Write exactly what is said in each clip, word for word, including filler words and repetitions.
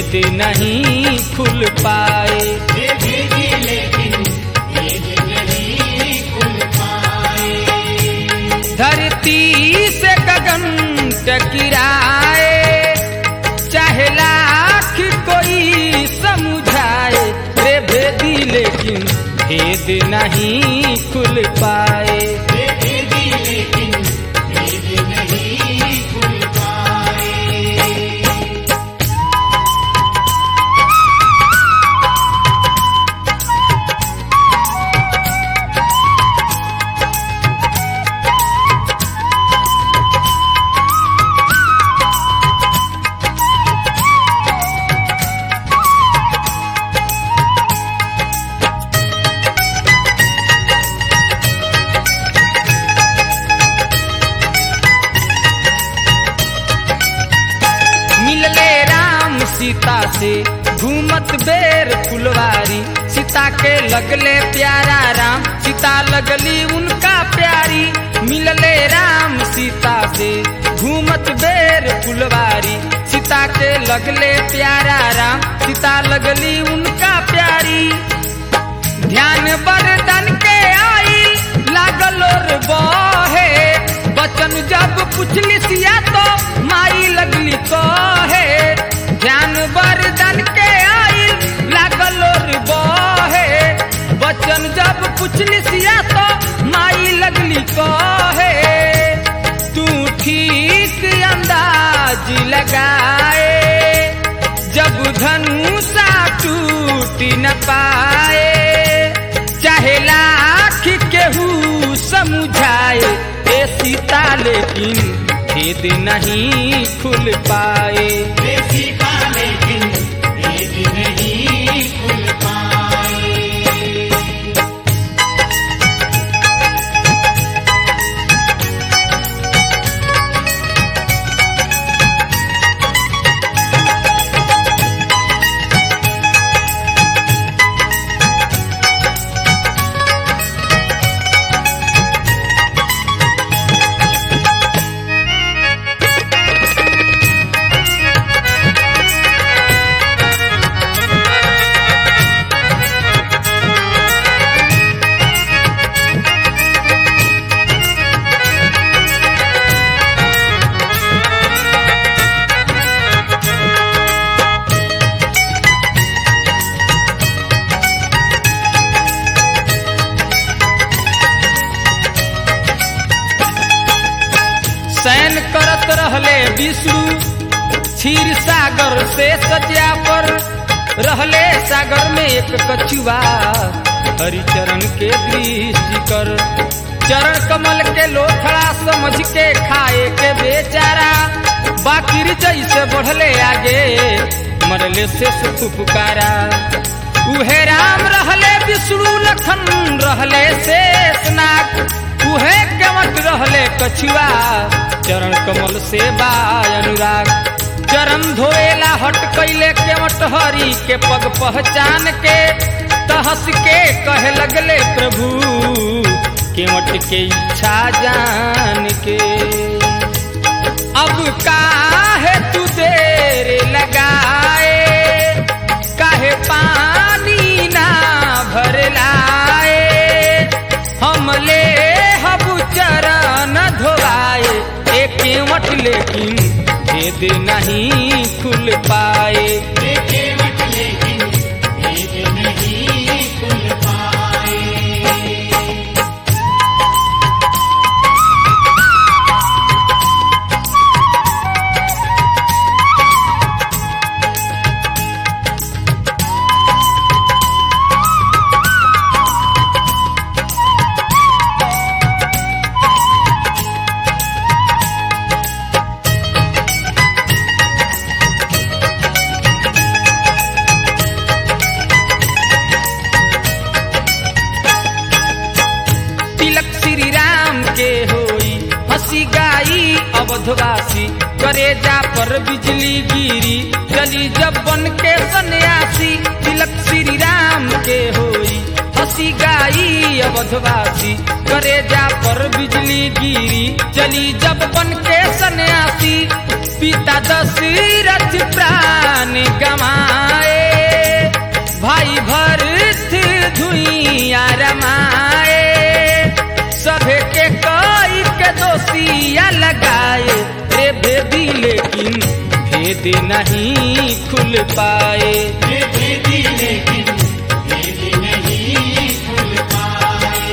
भेद नहीं खुल पाए। धरती से गगन टकराए, चाहे लाख कोई समझाए, रे भेदी लेकिन भेद नहीं खुल पाए। सीता से घूमत बेर फुलवारी, सीता के लगले प्यारा राम, सीता लगली उनका प्यारी। मिलले राम सीता से घूमत बेर फुलवारी, सीता के लगले प्यारा राम, सीता लगली उनका प्यारी। ध्यान बरदन के आई लागल और बहे, बचन जब पुछली सिया तो माई लगली कहे। ध्यान बरदन के आई लागल और बहे, बचन जब पुछली सिया तो माई लगली कहे। तू ठीक अंदाज लगाए, जब धनुषा टूट न पाए, चाहे लाख केहू समझाए, ए सीता लेकिन भेद नहीं खुल पाए। सैन करत रहले विष्णु क्षीर सागर से सज्जा पर, रहले सागर में एक कछुआ हरिचरण के दृष्टि कर। चरण कमल के लोथड़ा समझ के खाए के बेचारा, बाकिर जैसे बढ़ले आगे मरले से सुख पुकारा। उहे राम रहले विष्णु लखन रहले शेषनाग, उहे केवट रहले कछुआ चरण कमल से बा अनुराग। चरण धोएला हट कैले केवट हरि के पग पहचान के, तहस के कहे लगले प्रभु केवट के इच्छा जान के। अब काहे तू देर लगाए, काहे पानी ना भर लाए, हम ले हबु चरण धोआए, एक केवट लेकिन भेद नहीं खुल पाए। अवधवासी करेजा पर बिजली गिरी, चली जब बन के सन्यासी। तिलक श्री राम के होई हंसी गाई अवधवासी, करेजा पर बिजली गिरी, चली जब बन के सन्यासी। पिता दशरथ प्राण गमाए, भाई भरत धुइया रमाए, सभे के कई के दोषिया लगाए, रे भेदी लेकिन भेद नहीं खुल पाए। रे भेदी लेकिन भेद नहीं खुल पाए।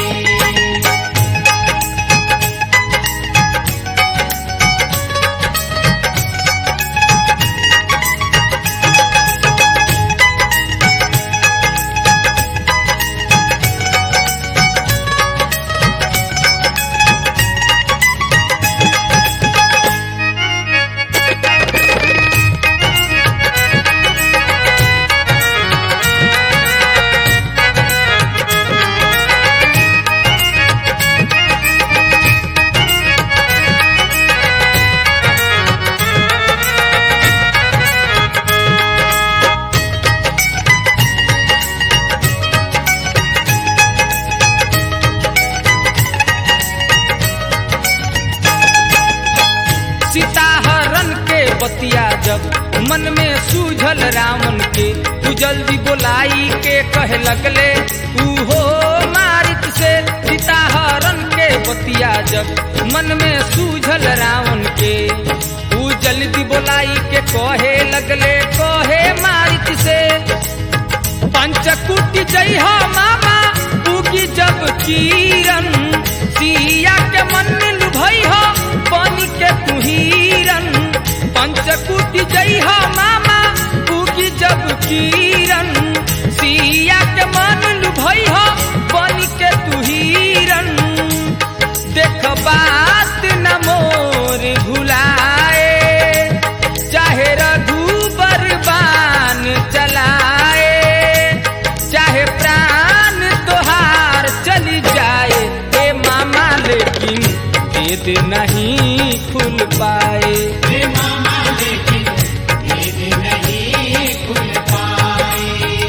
सीताहरण के बतिया जब मन में सूझल रावण के, तू जल्दी बोलाई के कहे लगले उहो मारित से। सीताहरण के बतिया जब मन में सूझल रावण के, तू जल्दी बोलाई के कहे लगले कहे मारित से। पंचकुटी जय हो मामा उगी जब किरण, सिया के मन लुभई हो पानी के तुहिरन। पंचकुटी जय हो मामा उगी जब किरण, सिया के मन लुभई हो पानी के तुहिरन। देख बात न मोर भुलाए, चाहे रघुबर बाण चलाए, चाहे प्राण तोहार चली जाए, ए मामा लेकिन भेद नहीं खुल पाए। रे मामा लेकिन भेद नहीं खुल पाए।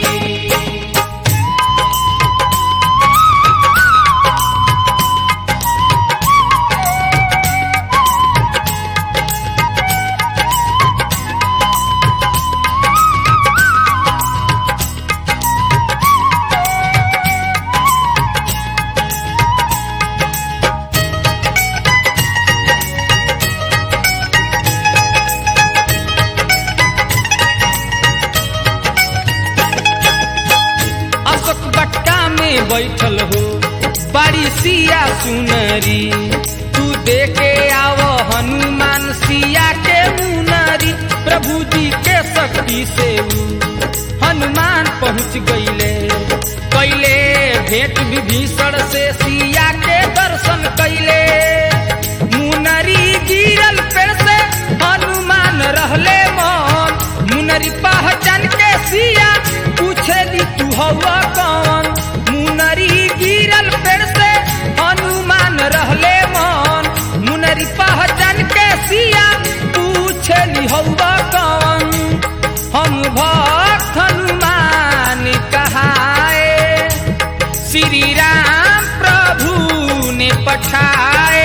अशोक बट्टा में बैठल हो बड़ी सिया सुनरी, तू देखे आवो हनुमान सिया के मुनरी। प्रभु जी के शक्ति से हनुमान पहुँच गईले, कैले भेंट विभीषण से सिया के दर्शन कैले। मुनरी गिरल पेड़ से हनुमान रहले मन, मुनरी पहचान के सिया पूछेली तू हवा कौन। मुनरी गिरल पेड़ से हनुमान रहले मन, मुनरी पहचान के सिया पूछेली हवा कौन। हम भक्त हनुमान कहाए, श्री राम प्रभु ने पठाए,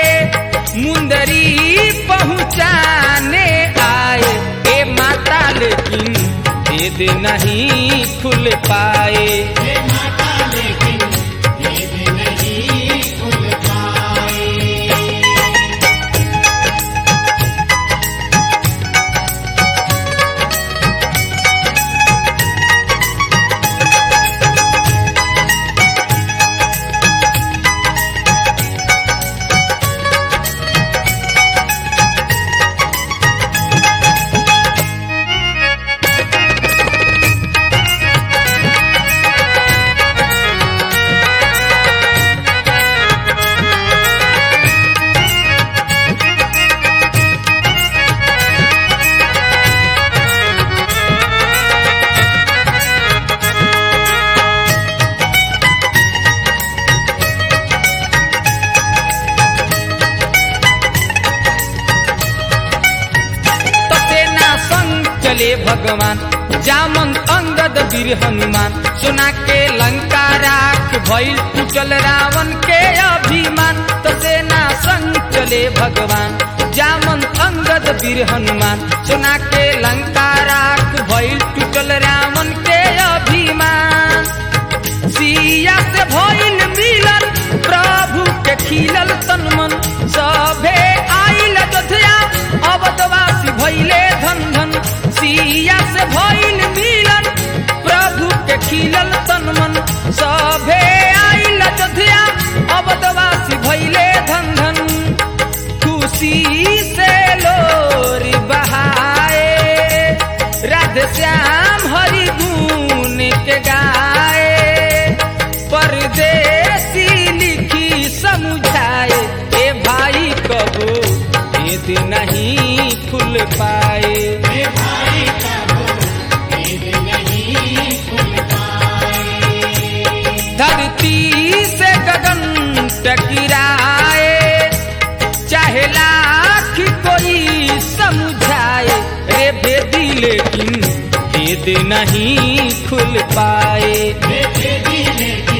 मुंदरी पहुँचाने आए, ए माता लेकिन भेद नहीं खुल पाए। रे माता लेकिन भेद नहीं खुल पाए। चले भगवान जामन अंगद वीर हनुमान, सोना के लंका राख भइल टूटल रावण के अभिमान। तो सेना संग चले भगवान जामन अंगद वीर हनुमान सोना के लंका राख भइल टूटल रावण के अभिमान सिया से भइल मिलन प्रभु के खिलल तन मन सभे आइल अयोध्या अवधवासी भइले धन धन सिया से भइल मिलन प्रभु के खिलल तन मन सभे आइल अयोध्या अवधवासी भइले धन धन खुशी से लोरी बहाए राधे श्याम हरि गुण के गाए परदेसी लिखी समझाए ए भाई कबो ईद नहीं खुल पाए हे भाई कबो ईद नहीं खुल पाए धरती से गगन टकराए चाहे लाख कोई समझाए रे बेदी लेकिन ईद नहीं खुल पाए हे बेदी लेकिन